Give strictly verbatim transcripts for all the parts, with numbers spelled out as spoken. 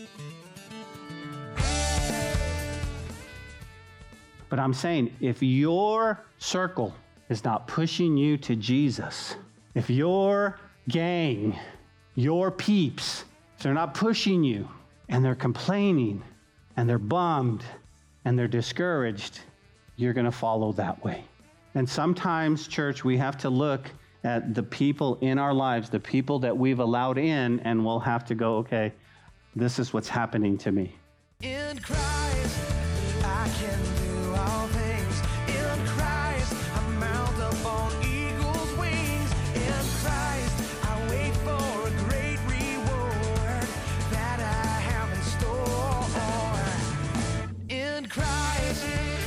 But I'm saying, if your circle is not pushing you to Jesus, if your gang, your peeps, if they're not pushing you and they're complaining and they're bummed and they're discouraged, you're going to follow that way. And sometimes, church, we have to look at the people in our lives, the people that we've allowed in, and we'll have to go, okay, this is what's happening to me. In Christ, I can do all things. In Christ, I mount up on eagle's wings. In Christ, I wait for a great reward that I have in store. In Christ.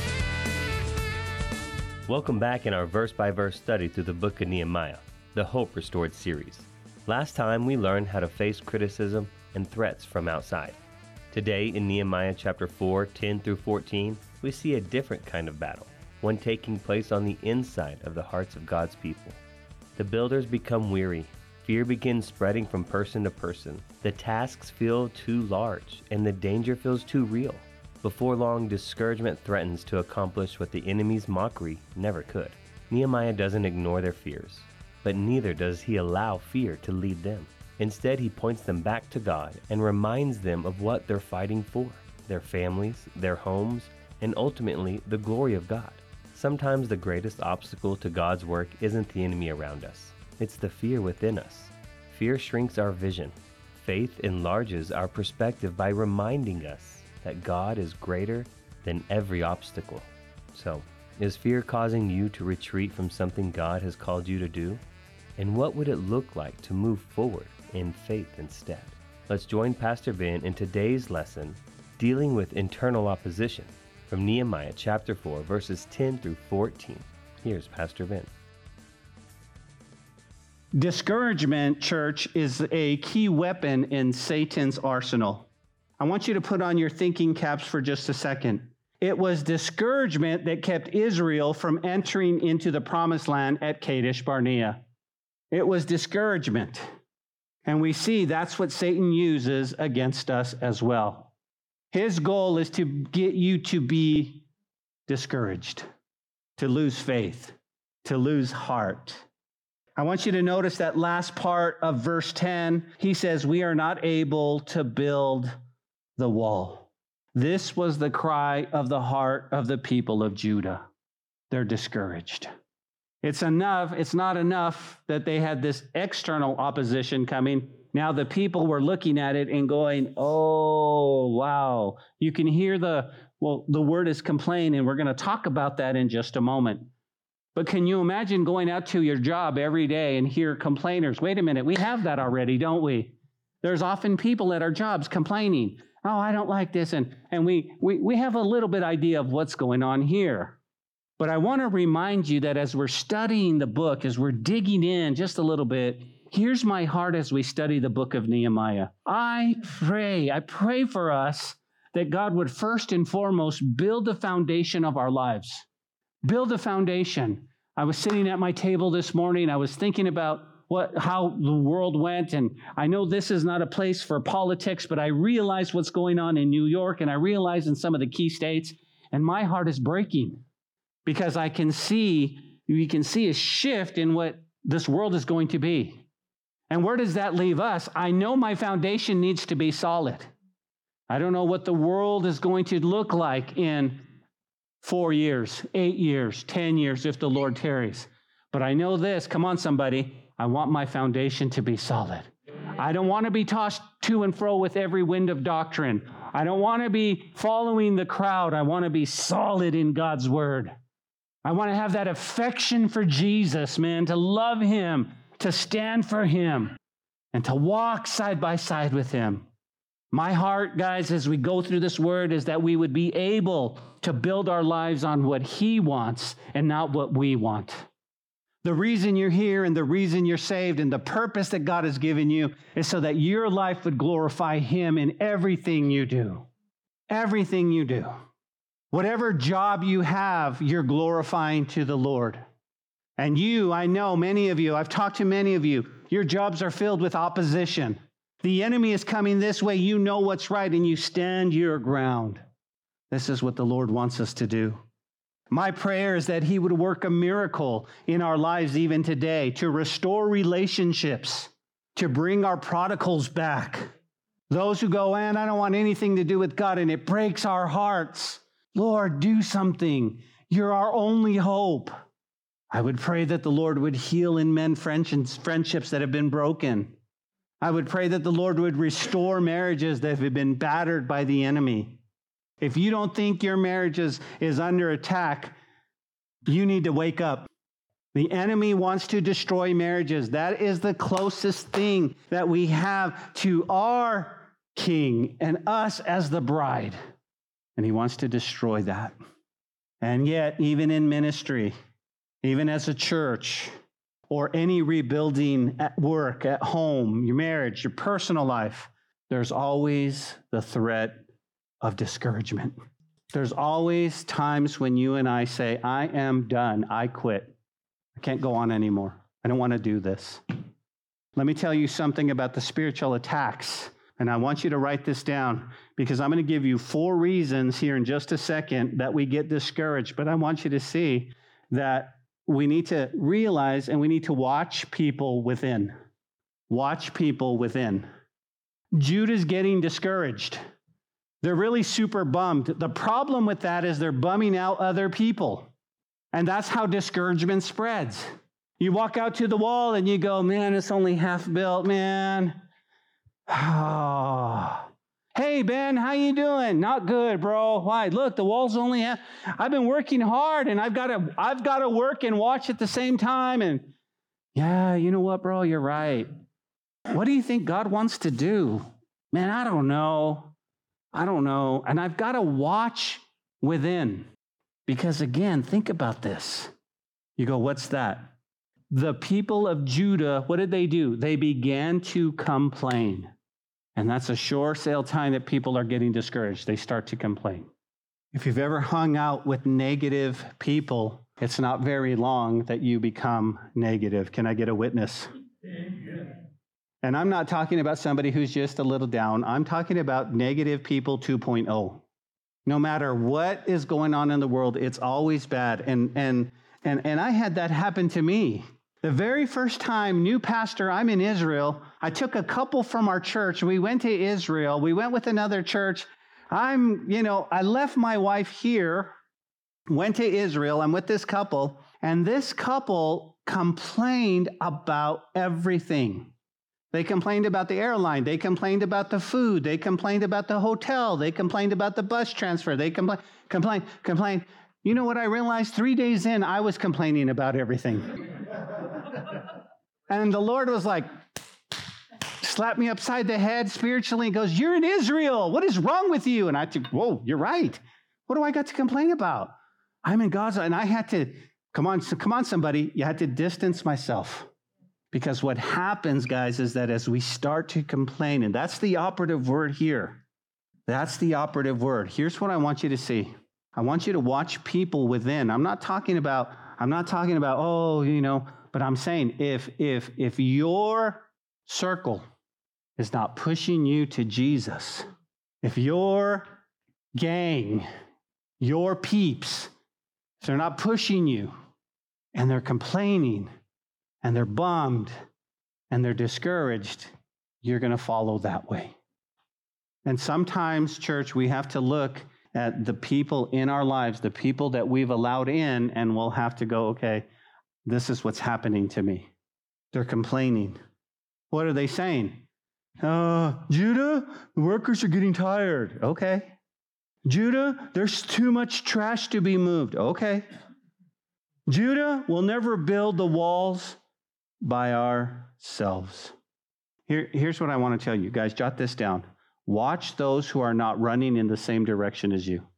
Welcome back in our verse-by-verse study through the book of Nehemiah, the Hope Restored series. Last time we learned how to face criticism and threats from outside. Today in Nehemiah chapter four, ten through fourteen, we see a different kind of battle, one taking place on the inside of the hearts of God's people. The builders become weary. Fear begins spreading from person to person. The tasks feel too large, and the danger feels too real. Before long, discouragement threatens to accomplish what the enemy's mockery never could. Nehemiah doesn't ignore their fears, but neither does he allow fear to lead them. Instead, he points them back to God and reminds them of what they're fighting for, their families, their homes, and ultimately the glory of God. Sometimes the greatest obstacle to God's work isn't the enemy around us. It's the fear within us. Fear shrinks our vision. Faith enlarges our perspective by reminding us that God is greater than every obstacle. So, is fear causing you to retreat from something God has called you to do? And what would it look like to move forward in faith instead? Let's join Pastor Ben in today's lesson, dealing with internal opposition, from Nehemiah chapter four, verses ten through fourteen. Here's Pastor Ben. Discouragement, church, is a key weapon in Satan's arsenal. I want you to put on your thinking caps for just a second. It was discouragement that kept Israel from entering into the promised land at Kadesh Barnea. It was discouragement. And we see that's what Satan uses against us as well. His goal is to get you to be discouraged, to lose faith, to lose heart. I want you to notice that last part of verse ten. He says, we are not able to build the wall. This was the cry of the heart of the people of Judah. They're discouraged. It's enough, it's not enough that they had this external opposition coming. Now the people were looking at it and going, oh, wow. You can hear the, well, the word is complain, and we're going to talk about that in just a moment. But can you imagine going out to your job every day and hear complainers? Wait a minute, we have that already, don't we? There's often people at our jobs complaining. Oh, I don't like this. And, and we, we, we have a little bit idea of what's going on here. But I want to remind you that as we're studying the book, as we're digging in just a little bit, here's my heart as we study the book of Nehemiah. I pray, I pray for us that God would first and foremost build the foundation of our lives. Build a foundation. I was sitting at my table this morning. I was thinking about what, how the world went. And I know this is not a place for politics, but I realize what's going on in New York, and I realize in some of the key states, and my heart is breaking. Because I can see, we can see a shift in what this world is going to be. And where does that leave us? I know my foundation needs to be solid. I don't know what the world is going to look like in four years, eight years, ten years, if the Lord tarries. But I know this, come on somebody, I want my foundation to be solid. I don't want to be tossed to and fro with every wind of doctrine. I don't want to be following the crowd. I want to be solid in God's word. I want to have that affection for Jesus, man, to love him, to stand for him, and to walk side by side with him. My heart, guys, as we go through this word, is that we would be able to build our lives on what he wants and not what we want. The reason you're here and the reason you're saved and the purpose that God has given you is so that your life would glorify him in everything you do. Everything you do. Whatever job you have, you're glorifying to the Lord. And you, I know many of you, I've talked to many of you, your jobs are filled with opposition. The enemy is coming this way. You know what's right, and you stand your ground. This is what the Lord wants us to do. My prayer is that he would work a miracle in our lives even today to restore relationships, to bring our prodigals back. Those who go, man, I don't want anything to do with God, and it breaks our hearts. Lord, do something. You're our only hope. I would pray that the Lord would heal in men friendships that have been broken. I would pray that the Lord would restore marriages that have been battered by the enemy. If you don't think your marriage is, is under attack, you need to wake up. The enemy wants to destroy marriages. That is the closest thing that we have to our King and us as the bride. And he wants to destroy that. And yet, even in ministry, even as a church, or any rebuilding at work, at home, your marriage, your personal life, there's always the threat of discouragement. There's always times when you and I say, I am done, I quit. I can't go on anymore. I don't want to do this. Let me tell you something about the spiritual attacks, and I want you to write this down because I'm going to give you four reasons here in just a second that we get discouraged, but I want you to see that we need to realize and we need to watch people within. Watch people within. Judah's getting discouraged. They're really super bummed. The problem with that is they're bumming out other people. And that's how discouragement spreads. You walk out to the wall and you go, man, it's only half built, man. Oh. Hey, Ben, how you doing? Not good, bro. Why? Look, the wall's only half. I've been working hard, and I've got to I've got to work and watch at the same time. And yeah, you know what, bro? You're right. What do you think God wants to do? Man, I don't know. I don't know. And I've got to watch within. Because again, think about this. You go, what's that? The people of Judah, what did they do? They began to complain. And that's a sure sale time that people are getting discouraged. They start to complain. If you've ever hung out with negative people, it's not very long that you become negative. Can I get a witness? And I'm not talking about somebody who's just a little down. I'm talking about negative people two point oh. No matter what is going on in the world, it's always bad. And and and and I had that happen to me. The very first time, new pastor, I'm in Israel. I took a couple from our church. We went to Israel. We went with another church. I'm, you know, I left my wife here, went to Israel. I'm with this couple, and this couple complained about everything. They complained about the airline. They complained about the food. They complained about the hotel. They complained about the bus transfer. They complained, complained, complained. You know what I realized? Three days in, I was complaining about everything. And the Lord was like, slapped me upside the head spiritually and goes, you're in Israel. What is wrong with you? And I said, whoa, you're right. What do I got to complain about? I'm in Gaza. And I had to, come on, so come on, somebody. You had to distance myself. Because what happens, guys, is that as we start to complain, and that's the operative word here. That's the operative word. Here's what I want you to see. I want you to watch people within. I'm not talking about, I'm not talking about, oh, you know, but I'm saying if if if your circle is not pushing you to Jesus, if your gang, your peeps, if they're not pushing you and they're complaining and they're bummed and they're discouraged, you're going to follow that way. And sometimes, church, we have to look at the people in our lives, the people that we've allowed in, and we'll have to go, okay, this is what's happening to me. They're complaining. What are they saying? Uh, Judah, the workers are getting tired. Okay. Judah, there's too much trash to be moved. Okay. Judah, we'll never build the walls by ourselves. Here, here's what I want to tell you. Guys, jot this down. Watch those who are not running in the same direction as you.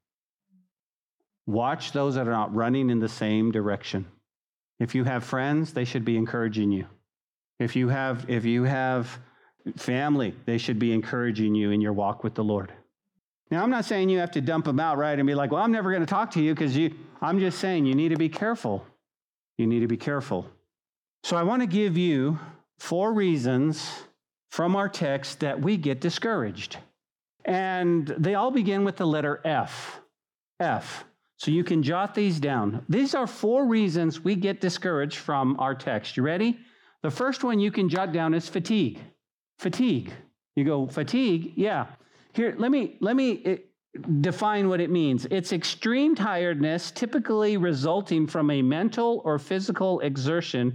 Watch those that are not running in the same direction. If you have friends, they should be encouraging you. If you have, if you have family, they should be encouraging you in your walk with the Lord. Now, I'm not saying you have to dump them out, right, and be like, well, I'm never going to talk to you because you, I'm just saying you need to be careful. You need to be careful. So I want to give you four reasons, from our text that we get discouraged. And they all begin with the letter F. F. So you can jot these down. These are four reasons we get discouraged from our text. You ready? The first one you can jot down is fatigue. Fatigue. You go, fatigue? Yeah. Here, let me, let me define what it means. It's extreme tiredness, typically resulting from a mental or physical exertion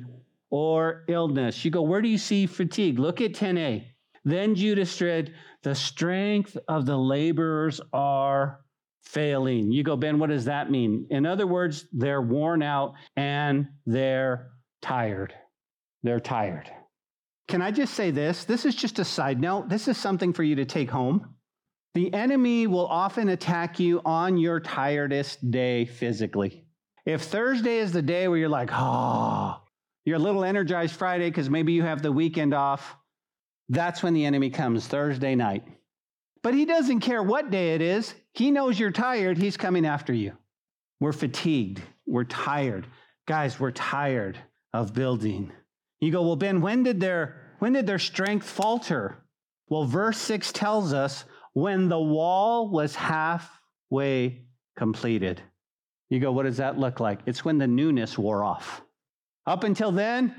or illness. You go, where do you see fatigue? Look at ten a. Then Judas said, the strength of the laborers are failing. You go, Ben, what does that mean? In other words, they're worn out and they're tired. They're tired. Can I just say this? This is just a side note. This is something for you to take home. The enemy will often attack you on your tiredest day physically. If Thursday is the day where you're like, oh, you're a little energized Friday because maybe you have the weekend off, that's when the enemy comes, Thursday night. But he doesn't care what day it is. He knows you're tired. He's coming after you. We're fatigued. We're tired. Guys, we're tired of building. You go, well, Ben, when did their, when did their strength falter? Well, verse six tells us when the wall was halfway completed. You go, what does that look like? It's when the newness wore off. Up until then,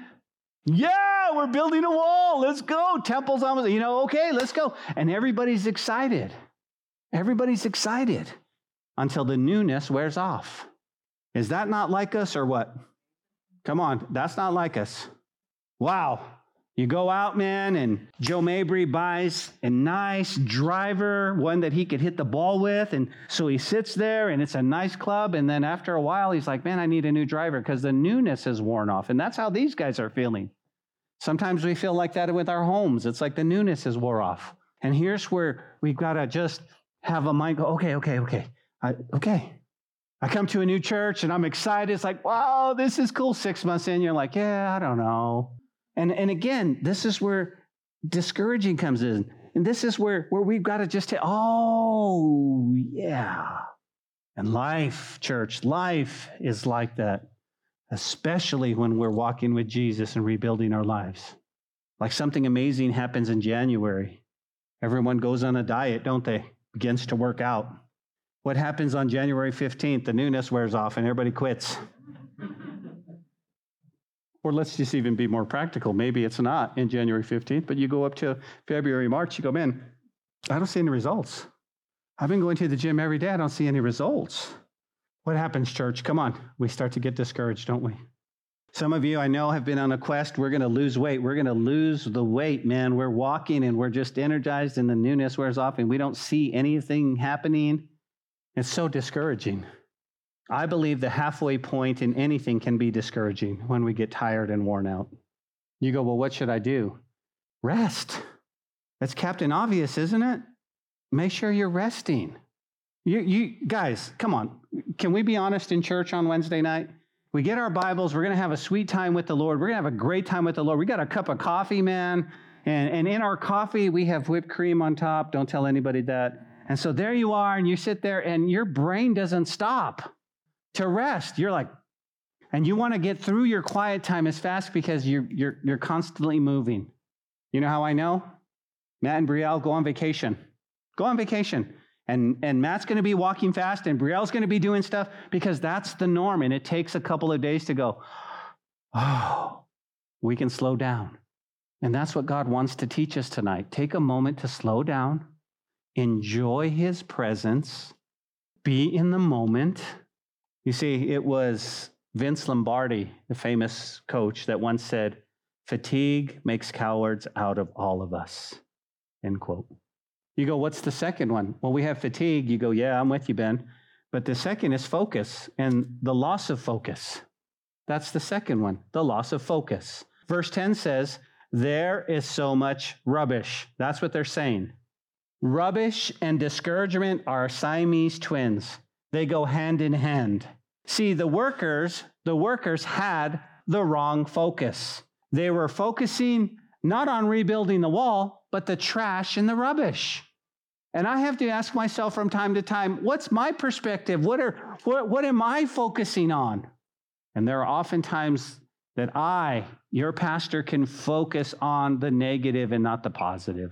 yeah, we're building a wall. Let's go. Temple's almost, you know, okay, let's go. And everybody's excited. Everybody's excited until the newness wears off. Is that not like us or what? Come on, that's not like us. Wow. You go out, man, and Joe Mabry buys a nice driver, one that he could hit the ball with. And so he sits there, and it's a nice club. And then after a while, he's like, man, I need a new driver because the newness is worn off. And that's how these guys are feeling. Sometimes we feel like that with our homes. It's like the newness is wore off. And here's where we've got to just have a mind go, okay, okay, okay, I, okay. I come to a new church, and I'm excited. It's like, wow, this is cool. Six months in, you're like, yeah, I don't know. And and again, this is where discouraging comes in. And this is where, where we've got to just say, oh, yeah. And life, church, life is like that, especially when we're walking with Jesus and rebuilding our lives. Like something amazing happens in January. Everyone goes on a diet, don't they? Begins to work out. What happens on January fifteenth? The newness wears off and everybody quits. Or let's just even be more practical. Maybe it's not in January fifteenth, but you go up to February, March, you go, man, I don't see any results. I've been going to the gym every day. I don't see any results. What happens, church? Come on. We start to get discouraged, don't we? Some of you I know have been on a quest. We're going to lose weight. We're going to lose the weight, man. We're walking and we're just energized and the newness wears off and we don't see anything happening. It's so discouraging. I believe the halfway point in anything can be discouraging when we get tired and worn out. You go, well, what should I do? Rest. That's Captain Obvious, isn't it? Make sure you're resting. You, you guys, come on. Can we be honest in church on Wednesday night? We get our Bibles. We're going to have a sweet time with the Lord. We're going to have a great time with the Lord. We got a cup of coffee, man. And, and in our coffee, we have whipped cream on top. Don't tell anybody that. And so there you are, and you sit there, and your brain doesn't stop to rest. You're like, and you want to get through your quiet time as fast because you're you're you're constantly moving. You know how I know? Matt and Brielle go on vacation. Go on vacation. And and Matt's going to be walking fast, and Brielle's going to be doing stuff because that's the norm. And it takes a couple of days to go, oh, we can slow down. And that's what God wants to teach us tonight. Take a moment to slow down, enjoy his presence, be in the moment. You see, it was Vince Lombardi, the famous coach, that once said, fatigue makes cowards out of all of us, end quote. You go, what's the second one? Well, we have fatigue. You go, yeah, I'm with you, Ben. But the second is focus and the loss of focus. That's the second one, the loss of focus. Verse ten says, there is so much rubbish. That's what they're saying. Rubbish and discouragement are Siamese twins. They go hand in hand. See, the workers, the workers had the wrong focus. They were focusing not on rebuilding the wall, but the trash and the rubbish. And I have to ask myself from time to time, what's my perspective? What are what, what am I focusing on? And there are oftentimes that I, your pastor, can focus on the negative and not the positive.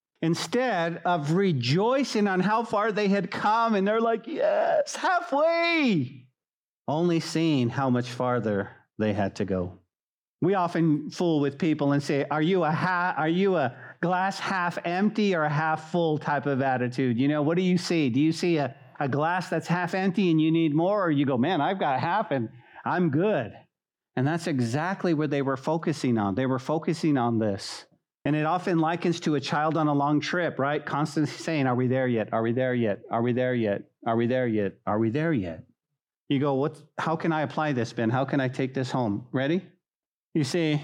Instead of rejoicing on how far they had come, and they're like, yes, halfway, only seeing how much farther they had to go. We often fool with people and say, are you a ha- are you a glass half empty or a half full type of attitude? You know, what do you see? Do you see a, a glass that's half empty and you need more? Or you go, man, I've got half and I'm good. And that's exactly what they were focusing on. They were focusing on this. And it often likens to a child on a long trip, right? Constantly saying, are we there yet? Are we there yet? Are we there yet? Are we there yet? Are we there yet? You go, what? How can I apply this, Ben? How can I take this home? Ready? You see,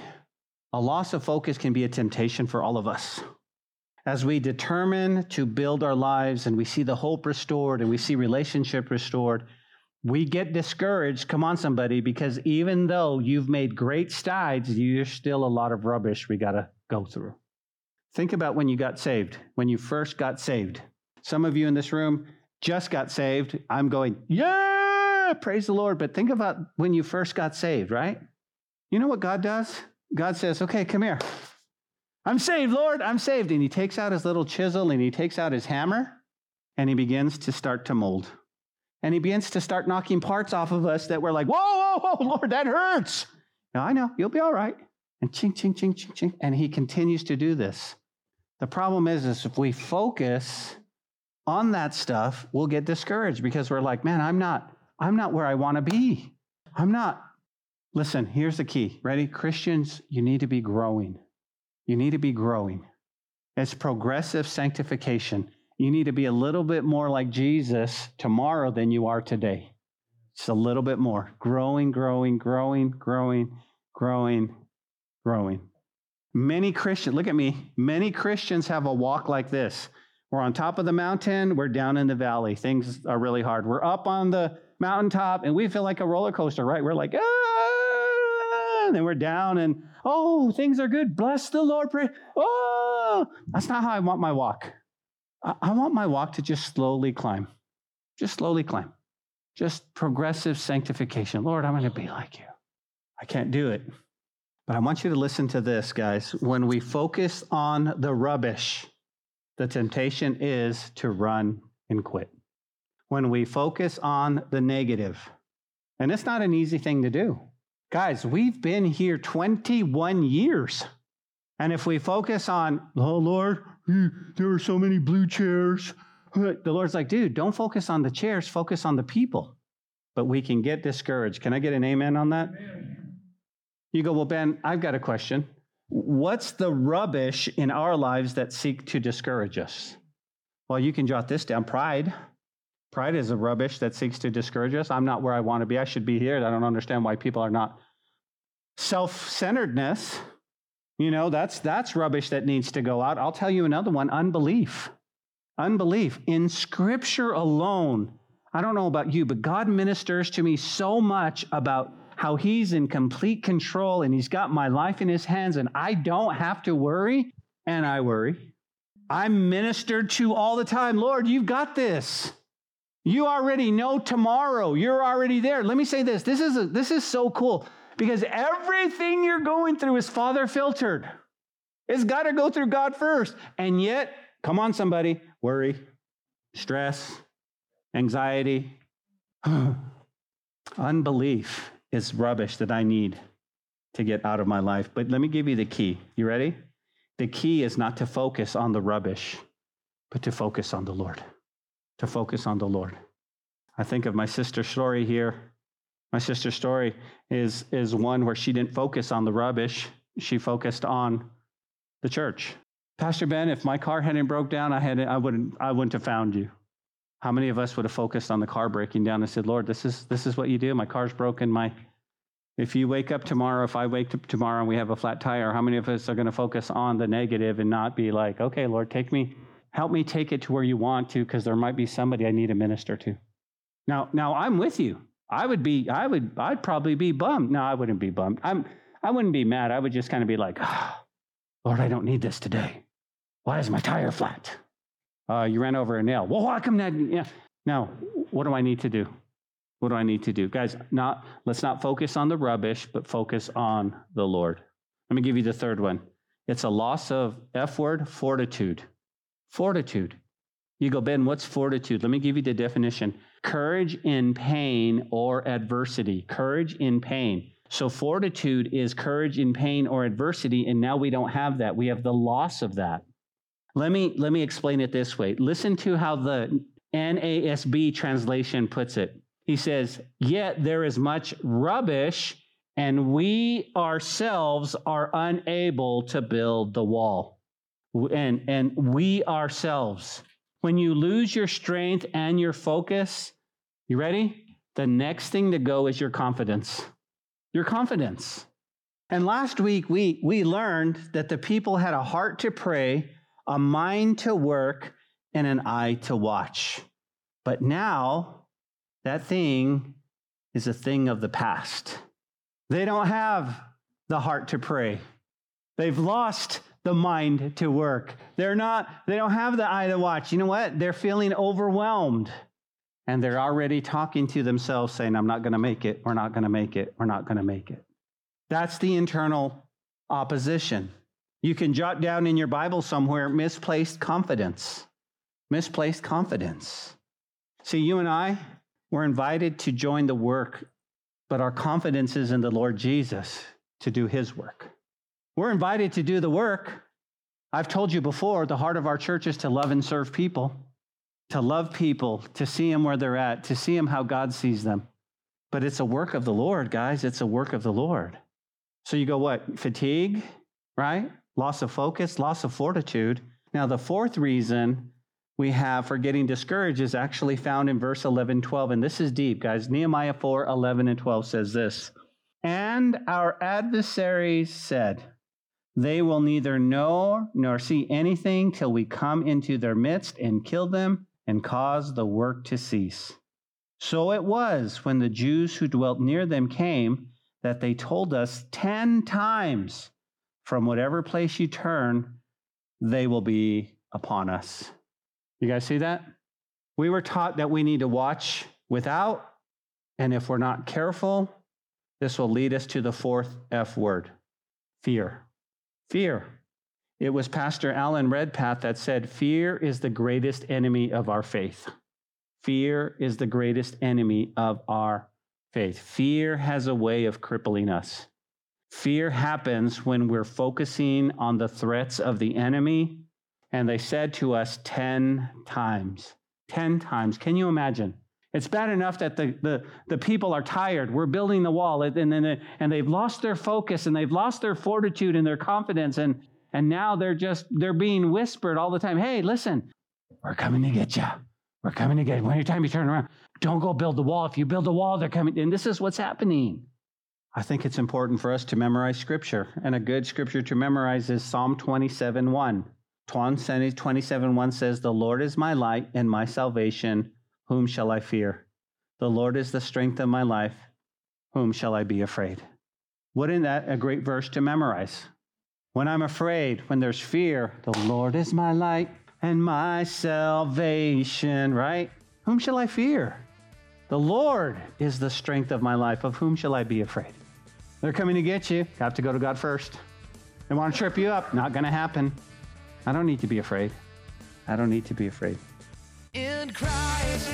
a loss of focus can be a temptation for all of us. As we determine to build our lives and we see the hope restored and we see relationship restored, we get discouraged, come on somebody, because even though you've made great strides, there's still a lot of rubbish we got to go through. Think about when you got saved, when you first got saved. Some of you in this room just got saved. I'm going, yeah, praise the Lord. But think about when you first got saved, right? You know what God does? God says, okay, come here. I'm saved, Lord, I'm saved. And he takes out his little chisel and he takes out his hammer and he begins to start to mold. And he begins to start knocking parts off of us that we're like, whoa, whoa, whoa, Lord, that hurts. No, I know, you'll be all right. And ching, ching, ching, ching, ching. And he continues to do this. The problem is, is if we focus on that stuff, we'll get discouraged because we're like, man, I'm not, I'm not where I want to be. I'm not. Listen, here's the key. Ready? Christians, you need to be growing. You need to be growing. It's progressive sanctification. You need to be a little bit more like Jesus tomorrow than you are today. Just a little bit more. Growing, growing, growing, growing, growing, growing. Many Christians, look at me, many Christians have a walk like this. We're on top of the mountain, we're down in the valley. Things are really hard. We're up on the mountaintop and we feel like a roller coaster, right? We're like, ah, and then we're down and, oh, things are good. Bless the Lord. Pray. Oh, that's not how I want my walk. I, I want my walk to just slowly climb, just slowly climb, just progressive sanctification. Lord, I'm going to be like you. I can't do it. But I want you to listen to this, guys. When we focus on the rubbish, the temptation is to run and quit. When we focus on the negative, and it's not an easy thing to do. Guys, we've been here twenty-one years. And if we focus on, oh, Lord, there are so many blue chairs. The Lord's like, dude, don't focus on the chairs, focus on the people. But we can get discouraged. Can I get an amen on that? Amen. You go, well, Ben, I've got a question. What's the rubbish in our lives that seek to discourage us? Well, you can jot this down. Pride. Pride is a rubbish that seeks to discourage us. I'm not where I want to be. I should be here. I don't understand why people are not. Self-centeredness. You know, that's that's rubbish that needs to go out. I'll tell you another one, unbelief. Unbelief. In Scripture alone, I don't know about you, but God ministers to me so much about how he's in complete control and he's got my life in his hands and I don't have to worry, and I worry. I'm ministered to all the time. Lord, you've got this. You already know tomorrow. You're already there. Let me say this. This is, a, this is so cool because everything you're going through is Father filtered. It's got to go through God first. And yet, come on somebody, worry, stress, anxiety, unbelief is rubbish that I need to get out of my life. But let me give you the key. You ready? The key is not to focus on the rubbish, but to focus on the Lord. To focus on the Lord. I think of my sister's story here. My sister's story is, is one where she didn't focus on the rubbish. She focused on the church. Pastor Ben, if my car hadn't broke down, I had I wouldn't I wouldn't have found you. How many of us would have focused on the car breaking down and said, Lord, this is this is what you do. My car's broken. My if you wake up tomorrow, if I wake up tomorrow and we have a flat tire, how many of us are going to focus on the negative and not be like, okay, Lord, take me, help me take it to where you want to, because there might be somebody I need to minister to. Now, now I'm with you. I would be, I would, I'd probably be bummed. No, I wouldn't be bummed. I'm, I wouldn't be mad. I would just kind of be like, oh, Lord, I don't need this today. Why is my tire flat? Uh, you ran over a nail. Well, how come that? Yeah. Now, what do I need to do? What do I need to do? Guys, not let's not focus on the rubbish, but focus on the Lord. Let me give you the third one. It's a loss of F word, fortitude. Fortitude. You go, Ben, what's fortitude? Let me give you the definition. Courage in pain or adversity. Courage in pain. So fortitude is courage in pain or adversity, and now we don't have that. We have the loss of that. Let me, let me explain it this way. Listen to how the N A S B translation puts it. He says, yet there is much rubbish, and we ourselves are unable to build the wall. And, and we ourselves. When you lose your strength and your focus, you ready? The next thing to go is your confidence. Your confidence. And last week, we, we learned that the people had a heart to pray, a mind to work, and an eye to watch. But now, that thing is a thing of the past. They don't have the heart to pray. They've lost the mind to work. They're not, they don't have the eye to watch. You know what? They're feeling overwhelmed. And they're already talking to themselves saying, I'm not going to make it. We're not going to make it. We're not going to make it. That's the internal opposition. You can jot down in your Bible somewhere, misplaced confidence. Misplaced confidence. See, you and I, we're invited to join the work, but our confidence is in the Lord Jesus to do his work. We're invited to do the work. I've told you before, the heart of our church is to love and serve people, to love people, to see them where they're at, to see them how God sees them. But it's a work of the Lord, guys. It's a work of the Lord. So you go what? Fatigue, right? Loss of focus, loss of fortitude. Now, the fourth reason we have for getting discouraged is actually found in verse eleven, twelve. And this is deep, guys. Nehemiah four, eleven and twelve says this. And our adversaries said, they will neither know nor see anything till we come into their midst and kill them and cause the work to cease. So it was when the Jews who dwelt near them came that they told us ten times, from whatever place you turn, they will be upon us. You guys see that? We were taught that we need to watch without, and if we're not careful, this will lead us to the fourth F word, fear. Fear. It was Pastor Alan Redpath that said, fear is the greatest enemy of our faith. Fear is the greatest enemy of our faith. Fear has a way of crippling us. Fear happens when we're focusing on the threats of the enemy. And they said to us ten times, ten times. Can you imagine? It's bad enough that the, the, the people are tired. We're building the wall, and, and, they, and they've lost their focus, and they've lost their fortitude and their confidence, and, and now they're just, they're being whispered all the time. Hey, listen, we're coming to get you. We're coming to get you. Anytime you turn around, don't go build the wall. If you build the wall, they're coming. And this is what's happening. I think it's important for us to memorize Scripture, and a good Scripture to memorize is Psalm twenty-seven one. twenty-seven one says, the Lord is my light and my salvation. Whom shall I fear? The Lord is the strength of my life. Whom shall I be afraid? Wouldn't that a great verse to memorize? When I'm afraid, when there's fear, the Lord is my light and my salvation, right? Whom shall I fear? The Lord is the strength of my life. Of whom shall I be afraid? They're coming to get you. Have to go to God first. They want to trip you up. Not going to happen. I don't need to be afraid. I don't need to be afraid. In Christ.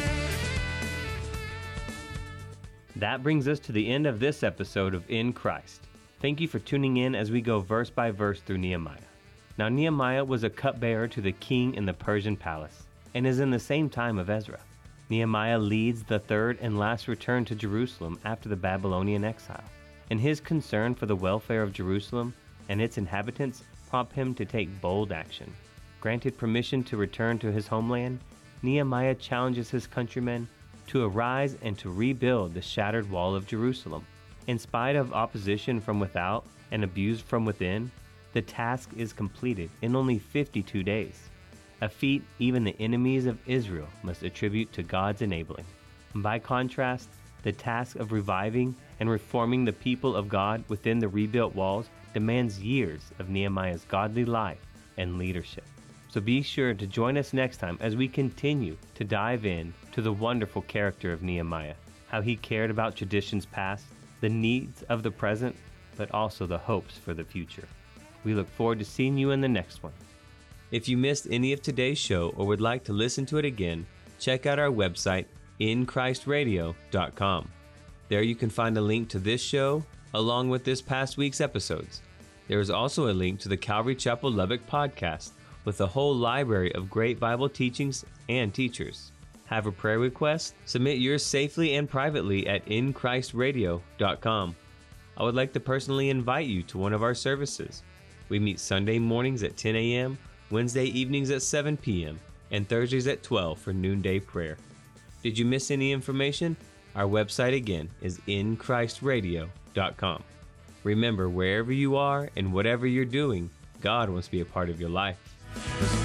That brings us to the end of this episode of In Christ. Thank you for tuning in as we go verse by verse through Nehemiah. Now, Nehemiah was a cupbearer to the king in the Persian palace and is in the same time of Ezra. Nehemiah leads the third and last return to Jerusalem after the Babylonian exile, and his concern for the welfare of Jerusalem and its inhabitants prompt him to take bold action. Granted permission to return to his homeland, Nehemiah challenges his countrymen to arise and to rebuild the shattered wall of Jerusalem. In spite of opposition from without and abuse from within, the task is completed in only fifty-two days, a feat even the enemies of Israel must attribute to God's enabling. By contrast, the task of reviving and reforming the people of God within the rebuilt walls demands years of Nehemiah's godly life and leadership. So be sure to join us next time as we continue to dive in to the wonderful character of Nehemiah. how he cared about traditions past, the needs of the present, but also the hopes for the future. We look forward to seeing you in the next one. If you missed any of today's show or would like to listen to it again, check out our website, in christ radio dot com. There you can find a link to this show, along with this past week's episodes. There is also a link to the Calvary Chapel Lubbock podcast, with a whole library of great Bible teachings and teachers. Have a prayer request? Submit yours safely and privately at in christ radio dot com. I would like to personally invite you to one of our services. We meet Sunday mornings at ten a.m., Wednesday evenings at seven p.m., and Thursdays at twelve for noonday prayer. Did you miss any information? Our website again is in christ radio dot com. Remember, wherever you are and whatever you're doing, God wants to be a part of your life.